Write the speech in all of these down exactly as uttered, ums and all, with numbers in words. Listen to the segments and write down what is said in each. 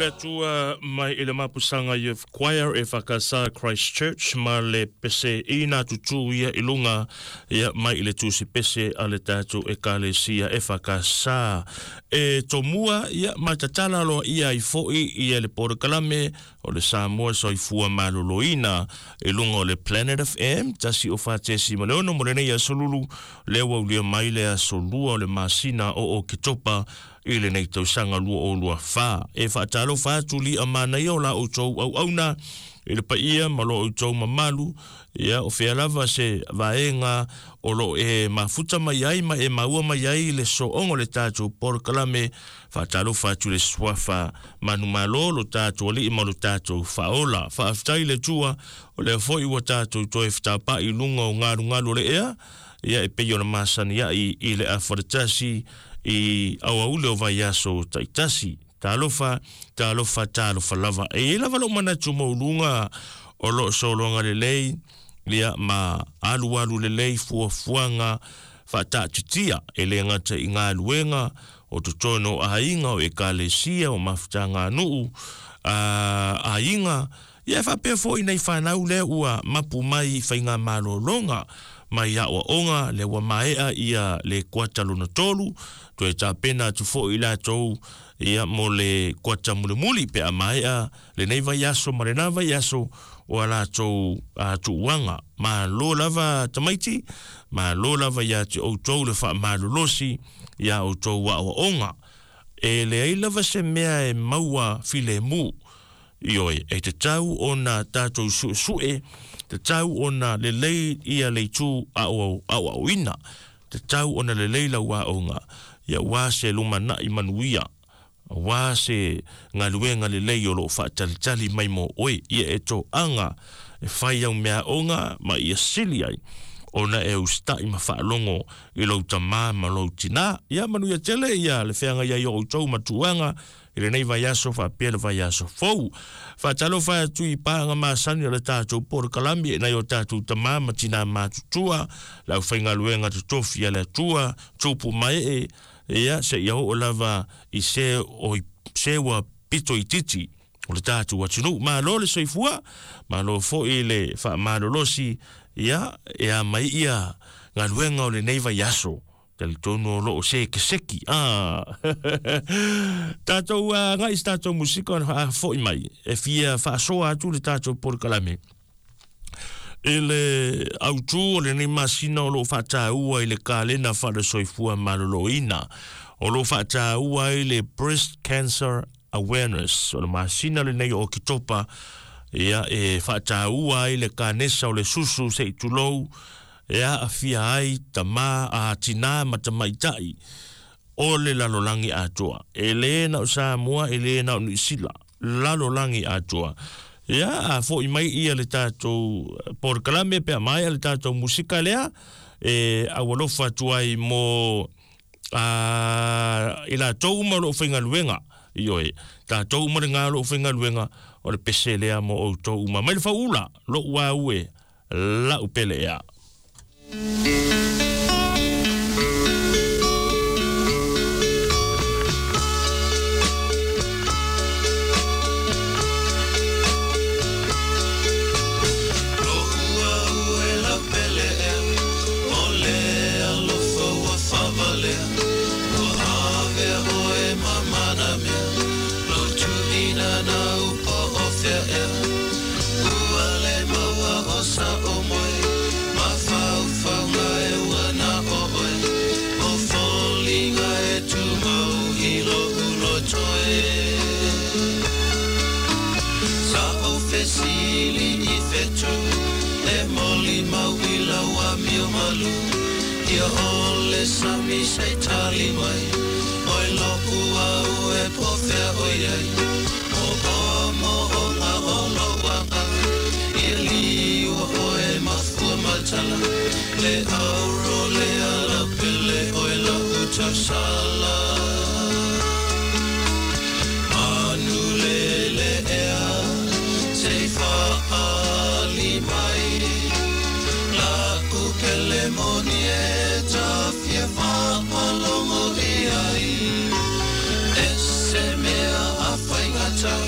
le tua mai ele mapusanga Youth Choir e whakasa Christchurch ma le pese ina tutu ia ilunga ia mai le tusi pese a le tatu e kalesia e whakasa e tomua ia matatala loa ia i foi ia le Porokalame o le Samoa soifua maloloina e lunga o le Planet F M tasi o whatesi ma leono morene ia solulu lewa ulia mai lea solua o le masina o o kitopa ile nei tau sanga lua o lua wha. E whaatalo whaatuli a mana ia o la o tau au auna, ile pa ia malo o tau mamalu, ia o whea lava se vaenga o lo e mafuta mai ai ma e maua mai ai le so ongo le tātou Porokalame, whaatalo whaatuli swafa manu malo lo tātou ali ima lo tātou whaola. Whaaftai le tua o le foi ua tātou toi whtapa i lunga o ngaru ngaru le ea, ia e peio na masani ia i, i le awharatasi i awaule o vai aso taitasi talofa talofa talofa lava e lava lo mana tumo lunga o lo solonga le lei lia ma alu alu le lei fua fuanga fata titia e le ngata i ngā luenga o tutono a inga o e kalesia o mafutanga nuu a inga ia fa pe fo ina i whanau le ua mapu mai whainga malolonga mai a o onga le wa maea ia le kuata luna tolu to e ta pena tu fo ila tou ia mo le kuata mule muli pe a maea le nei vai aso marena vai aso o ala tou a tu wanga ma lo lava tamaiti ma lo lava ia te o tou le wha malolosi ia o tou wa o onga e le ai lava se mea e maua file mu ioi e te tau o na tātou su sue te tau o na le lei ia le tu a o au au ina te tau o na le lei la wa o nga ia wa se lumana i manuia wa se ngā luenga le lei o lo whaatali tali mai mo oe ia e to anga e whai au mea o nga ma ia sili ai o na e usta i ma whaalongo i lau tamā ma lau tina ia manuia tele ia le wheanga ia i o tau matuanga i le nei vai aso whapea le vai aso fau. Whatalo whai atu i pāanga māsani le tātou Porokalame e nei o tātou tamā ma tina mātutua lau whainga luenga te tofi a le atua tūpu mai e ia se iau o lava i se o i sewa pito i titi o le tātou atunu ma lo le soifua ma lo fo i le wha malolosi ia e a mai ia ngā luenga o le nei vai aso tali tono lo o se keseki ah tatou uh, ngai tatou musika a fo i mai e fia fa soa atu le tatou Porokalame ele autu o le ni masina o lo fata ua i le kalena fa le soifua maloloina o lo fata ua i le breast cancer awareness o le masina le nei o kitopa ia e fata ua i le kanesa o le susu se itulou ea a fia ai tama a tina matamaitai o le lalolangi atoa e le na o Samoa e le na o Nisila lalolangi atoa ea a fo i mai ia le tātou Porokalame pe a mai le tātou musika lea e a walofa tuai mo a ila tau ma lo whainga luenga ioe tātou ma ngā lo whainga luenga o le pese lea mo o tau ma mai le whaula lo ua ue la upele ea Ia ole sami sei tali mai Oi loku au e pofea oi ai O omo o ngā olo waka Ia liua oe mafua matala Le auro le ala pele oi la uta sala Anu le le ea Sei whaali mai Kele moni e tafia whapalongo i ai E se mea a whaingata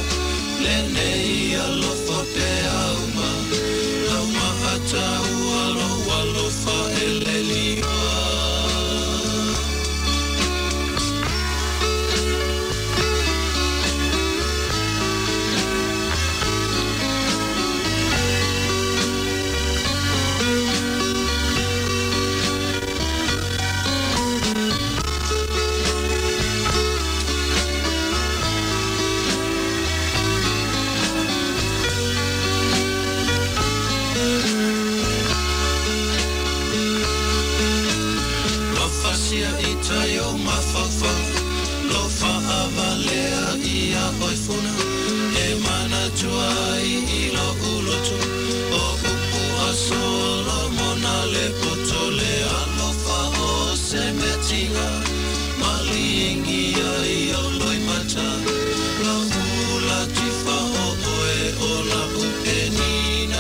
valea ia oifuna e mana tuai ilo ulotu o upu a solo mona le potole alofa o se metinga malingi ai o loi mata la ula tifa o oe o la upenina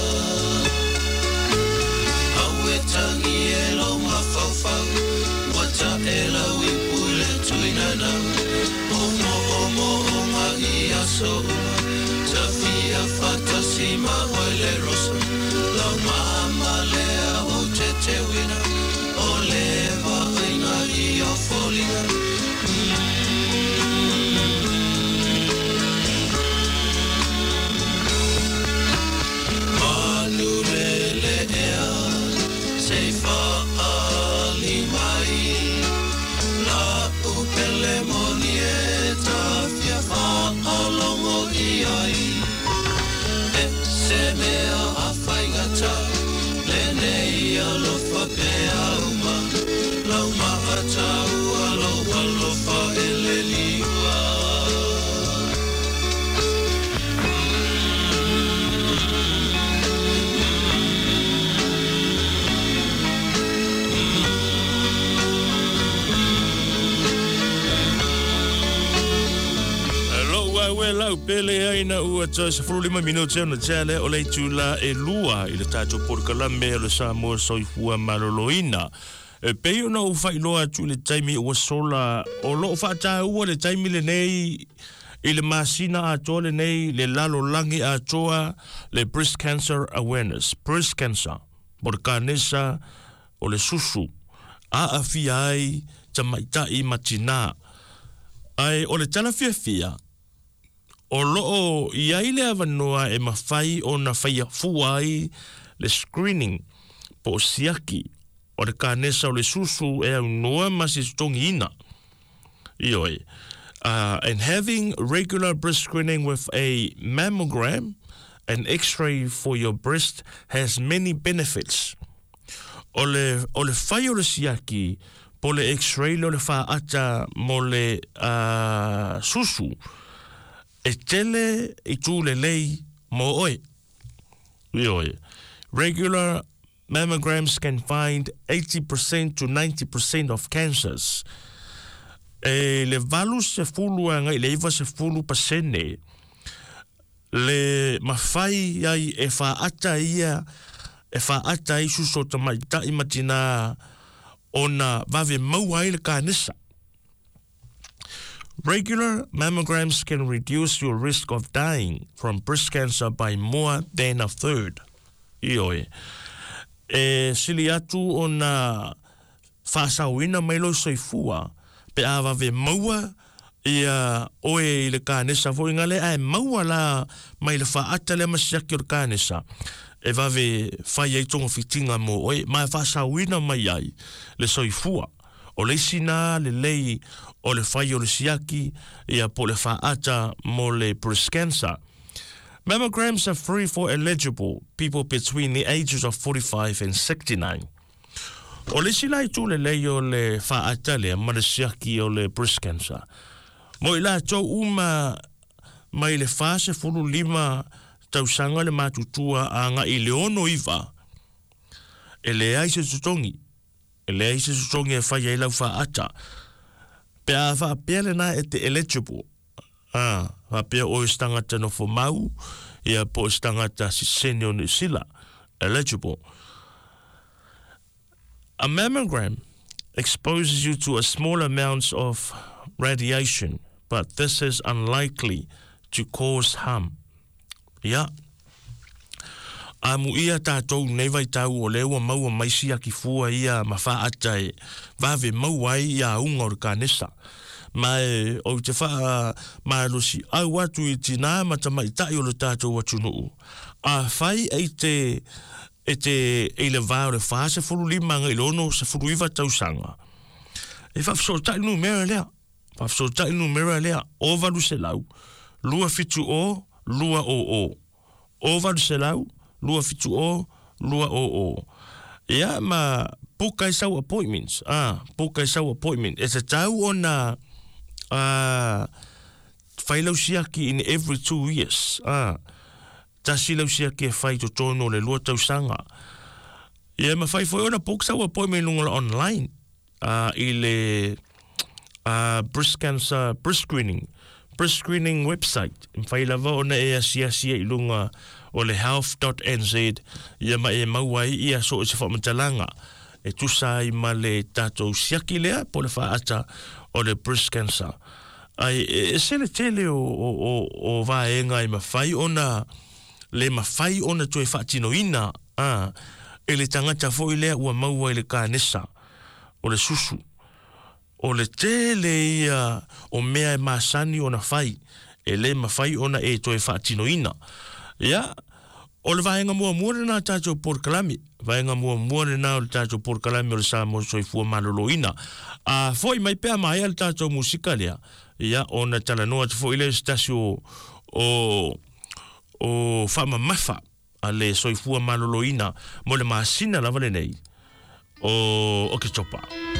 awe tangi e lo mafafau wata e la wipule tuinana omo omo oma ia so uma tafia fantasima oile rosa la mama lea o te te wina o leva inga ia folia manu lele ea sei fa ali mai la upele monieta fia fa alongo iai e se mea a faingata le nei alo fa pe auma la uma ata alo alo fa ele liwa Ue lau pele aina ua ta se fulima minuti ana tele o le tula e lua i le tato porkalame o le Samoa soifua maloloina. E peo na u fai loa tu le taimi ua sola o lo fata ua le taimi le nei i le masina a toa le nei le lalo langi a toa le breast cancer awareness. Breast cancer, porkanesa o le susu a afi ai tamaita i matina. Ai o le tala fia fia o loo ia ile avanoa e mawhai o na whaia fuai le screening po siaki o le kānesa o le susu e au noa masi stongi ina. Ioi. Uh, and having regular breast screening with a mammogram, an x-ray for your breast, has many benefits. O le, o le whai o le siaki po le x-ray lo le whaata mo le uh, susu e tele i tū le lei mo oe. Ioi. Regular mammograms can find eighty percent to ninety percent of cancers. E le valu se fulu anga i le iwa se fulu pasene. Le mawhai ai e whaata ia, e whaata i suso tamaita i matina ona vave maua i le kānesa. Regular mammograms can reduce your risk of dying from breast cancer by more than a third. Ioi. E sili atu o na whasawina mailo soifua, pe awa ve maua ia oe i le kānesa fo ingale ai maua la mai le whaata le masiaki o le kānesa. E vave whai ei tonga fitinga mo oe, mai whasawina mai ai le soifua. O le sina le lei o le whai o le siaki ia po le whaata mo le breast cancer. Mammograms are free for eligible people between the ages of forty-five and sixty-nine. O le sila i tū le lei o le whaata le ma le siaki o le breast cancer. Mo i la tau uma mai le whase fulu lima tausanga le matutua a nga i leono iwa. E le ai se tutongi. E le ai se tutongi e whai e lau whaata. Pe a wha pele na e te eligible. Ah, wha pea o istangata no fo mau, ia po istangata si sene o ni sila. Eligible. A mammogram exposes you to a small amounts of radiation, but this is unlikely to cause harm. Ia. Amu ia tātou nei vai tau o lewa maua maisi a ki fua ia ma wha atai. Vave maua ia unga o le kānesa. Mai o te wha mai losi au atu i tina mata mai tai o le tātou atu nuu. A whai e te e te e le vā o le wha se furu lima ngai lono se furu iwa tausanga. E whafso tai nu mera lea. Whafso tai nu mera lea. O valu se lau. Lua fitu o, lua o o. O valu se lau. Lua fitu o, lua o o. Ia, ma pukai sau appointments. Ah, pukai sau appointment. E te tau o na uh, whailau siaki in every two years. Ah, tasi lau siaki e whai to tono le lua tau sanga. Ia ma whai whai ona poksa wa poi me lunga online. Uh, I le uh, breast cancer, breast screening, breast screening website. Whai lava ona e asia sia I lunga o le health dot n z. Ia ma e mauai ia so e se whamatalanga. E tusai ma le tatou siaki lea po le whaata o le breast cancer. Ai e se le tele o o o, o vaenga I mawhai ona le mawhai ona tu e whaatino ina ah, e le tangata foi lea ua maua I le kānesa o le susu o le tele ia o mea e masani ona whai e le mawhai ona e tu e whaatino ina ia o le vaenga mua mua na tātou por kalami vaenga mua mua na o le tātou por kalami o le sa mo soifua malolo ina a foi mai pea mai al tātou musika lea ia ona talanoa te foi le stasi o o o fama mafa ale soifua malolo ina mo le masina lava le nei o o ke topa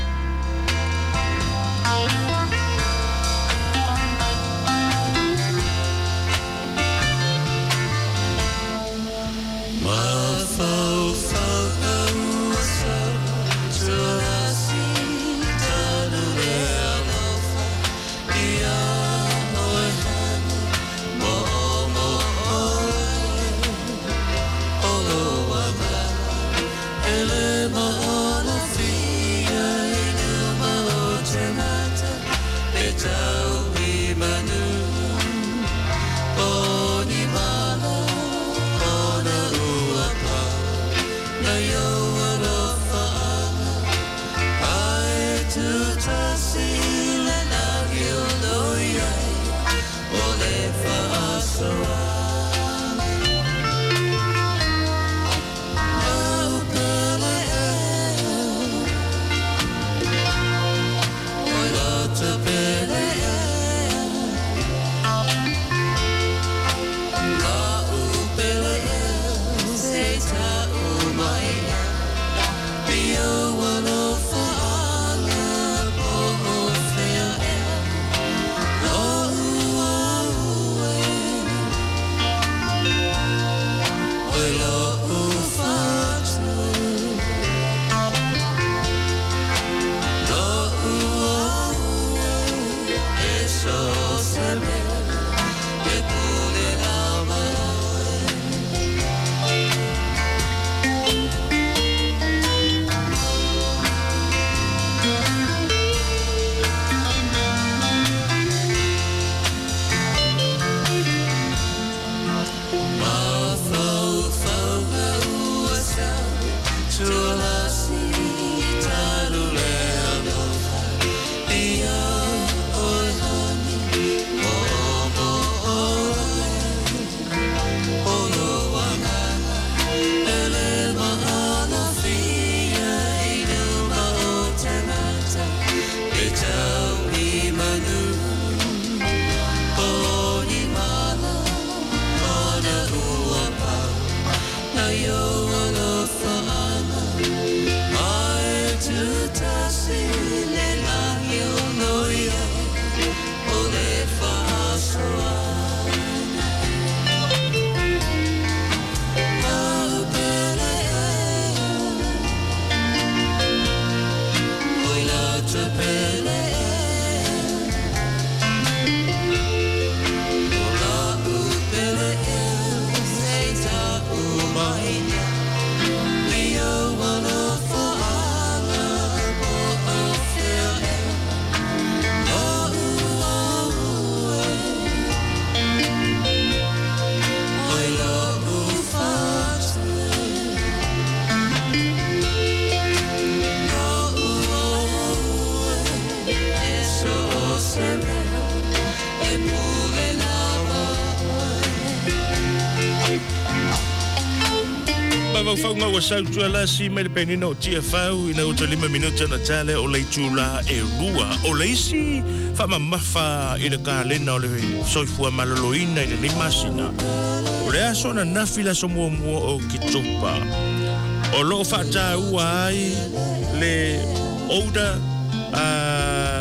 Whaunga wa sau tua la si mai le penina o tia whau ina uta lima minuta na tale o lei tūla e rua o leisi whama mawha ina ka lena o le soifua maloloina i le lima sina o le aso na nafila so mua mua o ki topa o loo whata ua ai le older uh,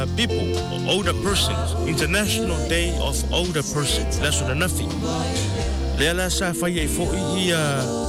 uh, people, older persons, International Day of Older Persons. Laso na nafi. Lea la sa whai e fo i ia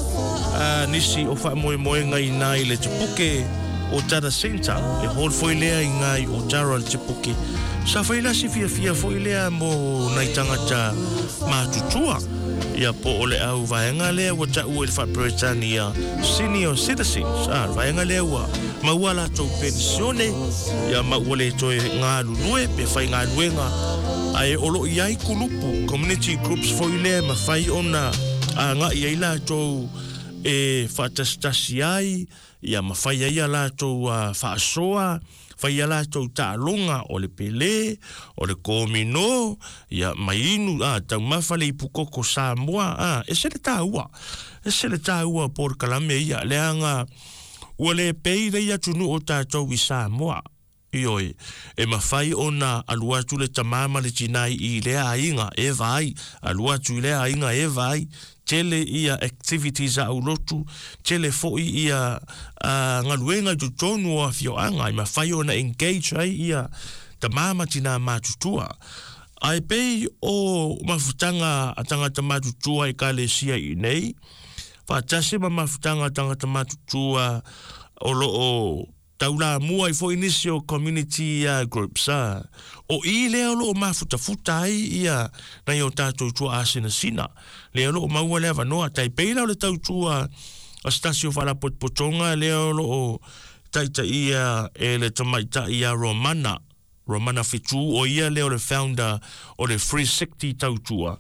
uh, nisi o wha moe moe ngai nai le te puke o Tara Center. E hol foi lea i ngai o Tara le te puke. Sa whai la si fia fia foi lea mo nai tangata mātutua. Ia po ole au vaenga lea wa ta ua le whaperetania senior citizens. Ah, vaenga lea ua maua la tau pensione. Ia maua le toi ngā lulue pe whai ngā luenga. Ai olo iai kulupu community groups fo ile ma fai ona a nga ia la tau e whatastasi ai. Ia ma fai ai la tau whaasoa. Fai ala tau tālonga o le pele, o le komino, ia mainu, ah, tau mawhale i pukoko Samoa, ah, e se le tāua, e se le tāua por kalame ia, leanga, ua le peire ia tunu o tātou i Samoa, ioi, e mawhai o na aluatu le tamama le tinai i lea ainga, e vai, aluatu i lea ainga, e vai, tele ia activities a ulotu, tele foi ia uh, ngaluenga tu tonu o fioanga, i mawhai o na engage ai ia ta mama tina matutua. Ai pei o mafutanga a tangata matutua i kale sia i nei, whaatase ma mafutanga a tangata matutua o lo o taula mua i fo inisio community uh, groups. Uh. O i leo lo o mafutafuta ai ia na i o tātou tua asina sina. Leo lo o maua lea vanoa, tai peina o le tau tua a stasio whala potpotonga, leo lo o taita ia e le tamaita ia Romana, Romana Fitu, o ia leo le founder o le three sixty tau tua.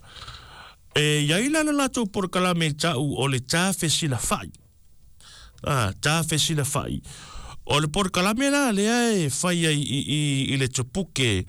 E iaila na lato por kalame tau o le tāwhesi la whai. Ah, tāwhesi la whai. O le por kalame la lea e whai ai i, i, i le tupuke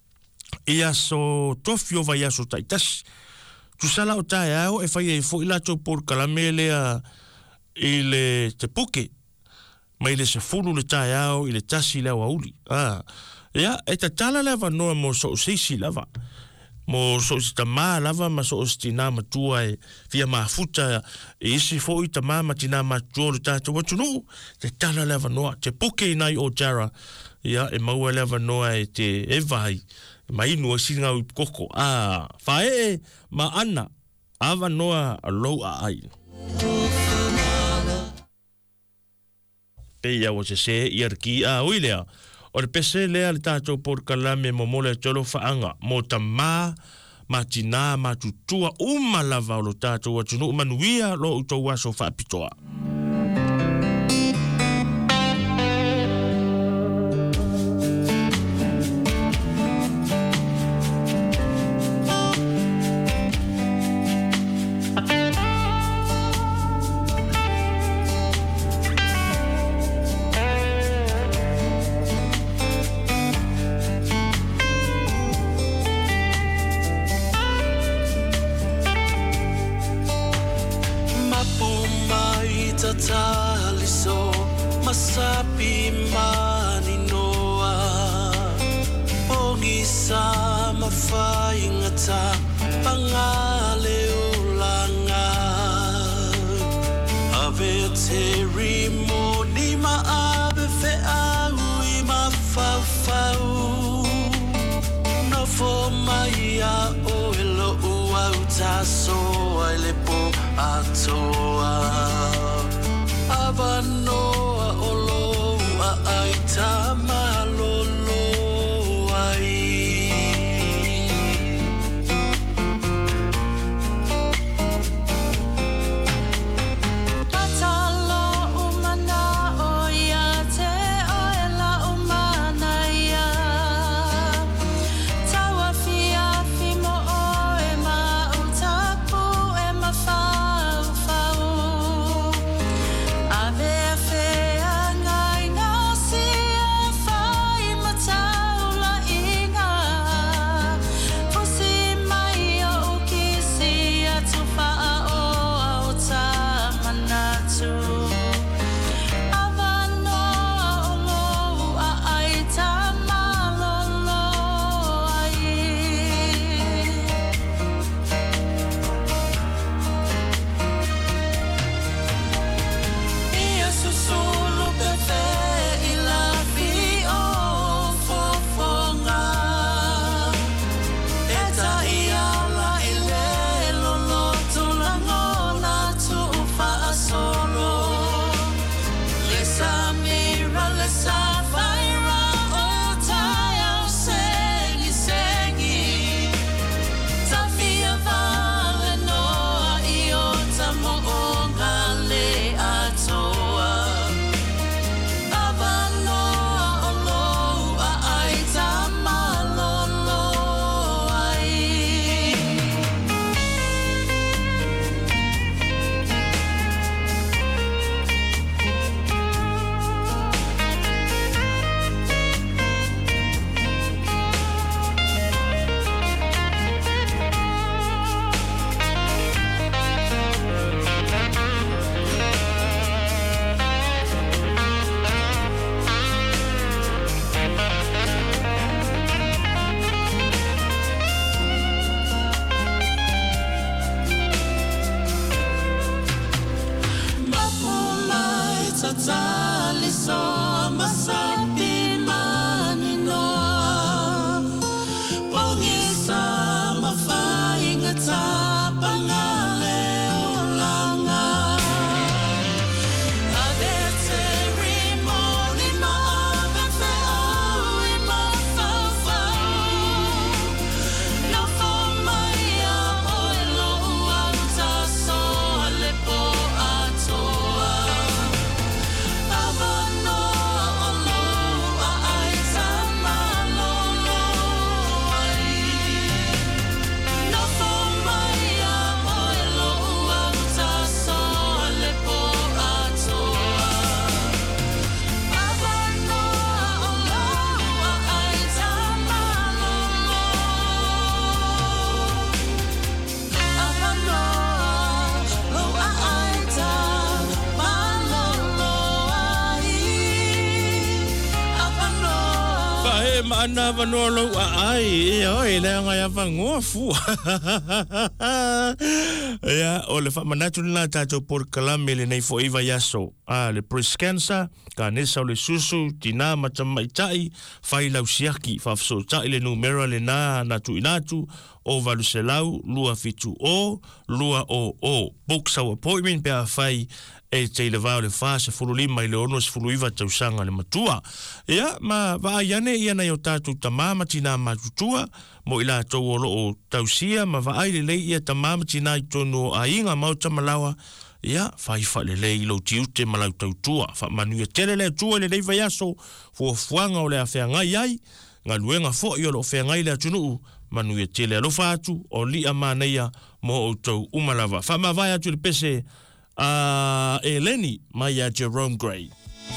i aso tofio vai aso taitasi. Tu sala o tae au e whai e fo i lato por kalame lea i le tupuke. Mai le se fulu le tae au i le tasi lea wauli. Ah, ia, e ta tala lava noa mo so seisi lava. Mo so si ta maa lava ma so si tina matua e fia maa futa e isi fo i ta maa ma tina matua le tata watu no. Te tala lava noa, te puke nai o Tara. Ia, e maua lava noa e te e vai. Ma inu a singa u koko. Ah, whae e ma ana. Ava noa a lou a ai. Peia o se se i arki a uilea. O le pese lea le tātou por kalame mo mole tolo whaanga. Mo ta mā, ma tina, ma tutua, uma lava o lo tātou atunu, manuia lo utou waso whaapitoa. Fau, fau. tatali so masapi maninoa pongisa mafainga tapangale olanga Ana vanolo ai oi le nga ya vango fu ya ole fa manatu na tato por kalamele nei fo iva yaso a le prescansa ka nesa le susu tina matamaitai fai lausiaki fa so ta ile numero le na natu inatu o valuselau lua fitu o lua o o book so appointment pe fai e te le vau le fase fulu lima i le ono se fulu iwa tausanga le matua. Ia, ma va iane ia na yo tatu tamama tina matutua, mo ila tau olo o tausia, ma va aile le ia tamama tina i tonu a inga mauta malawa, ia, fai fa le le ilo tiute malau tautua, fa manu ia tele le tua le leiva yaso, fua fuanga o le afea ngai ai, ngā luenga fo i olo afea ngai le atunu, manu ia tele alofa atu, o li a maneia mo o tau umalawa. Fa ma vai atu le pese, Uh, Eleni, Maya Jerome Gray.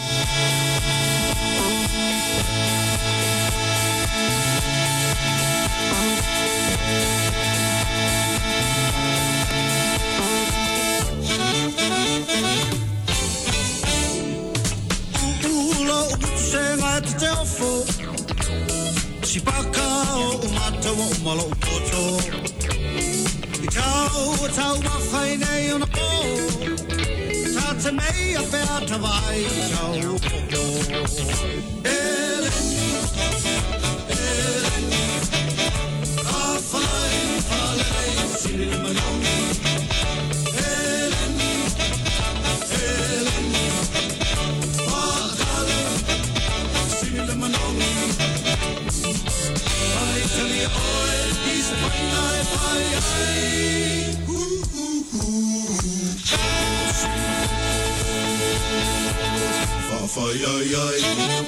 Tau, tau, ma fai nei una po. Tata mei a beata vai, tau, po. Eleni, Eleni, a fai, falei, silmanoni. Eleni, Eleni, a kale, silmanoni. Vai tali oi, is fai nai, fai ai. Fai ai ai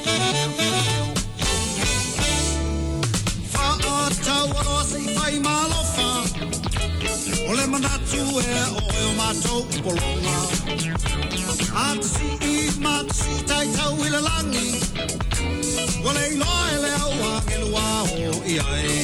Fa ata walo sei fai malofa Ole manatu e o o matou polonga Atsi I matsi tai tau ila langi Ole loe le au a ngelua o I ai